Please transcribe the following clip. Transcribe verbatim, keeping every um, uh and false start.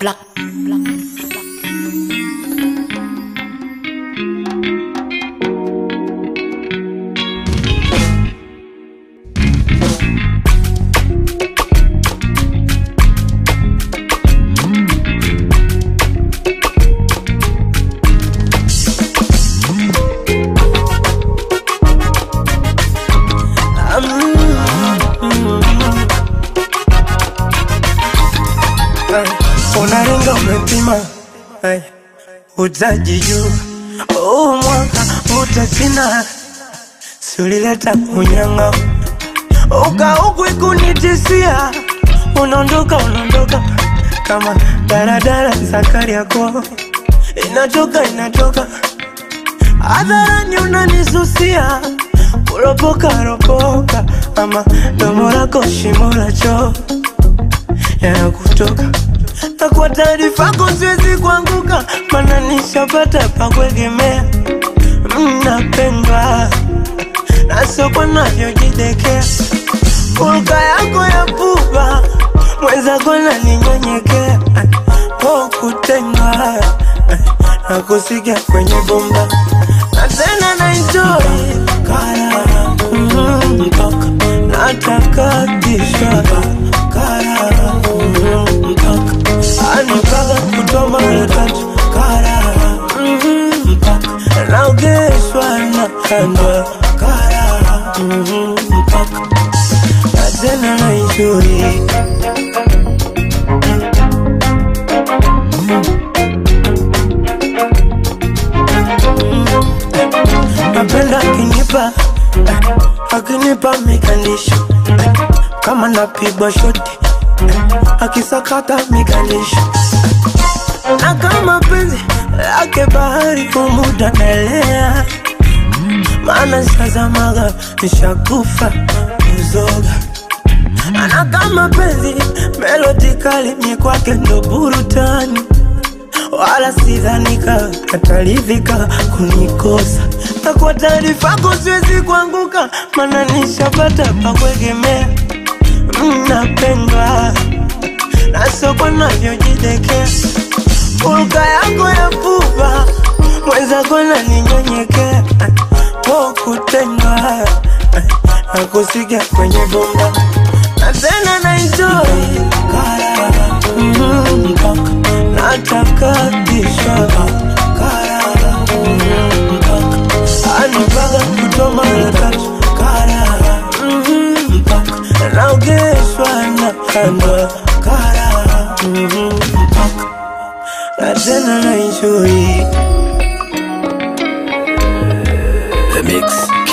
black, black, black. Unaringa umepima utajijua, huu mwaka utasina. Si ulileta unyanga uka ukwi kunitisia. Unaondoka unaondoka kama daradara zakari yako. Inatoka inatoka hadharani unanisusia. Kuropoka ropoka ama domo lako shimo la choo yana kutoka. Na kwa taarifa kwa siwezi kuanguka, mana nishapata pa kuegemea. Mnapendwa na soko navyojidekea. Ulka yako ya pupa mwenzako na ninyonyekea. Po kutengwa na kusikia kwenye bomba. Na tena na enjoy Karara mpaka nataka tisha. Karara mpaka anipaka kutoa mara tatu. Karara mpaka naogeshwa na kandwa. Karara mpaka na tena na enjoy. Napenda akinipa, akinipa mikandisho kama napigwa shoti, akisakata mikandisho. Na kama penzi lake bahari umuda naelea. Maana sazamaga nishakufa uzoga. Na kama penzi melodi kali mi kwake ndo burutani. Wala sidhanika atalivika kunikosa. Na kwa taarifa kwa siwezi kuanguka, mana nishapata pa kuegemea. Mnapendwa na soko navyojidekea. Ulka yako ya pupa mwenzako na ninyonyekea. Po kutendwa na kusikia kwenye bomba. Na tena na enjoy Karara mpaka nataka tisha. Karara mpaka anipaka kutoa mara tatu. Karara mpaka naogeshwa na kandwa. Karara mpaka na tena na enjoy. The Mix.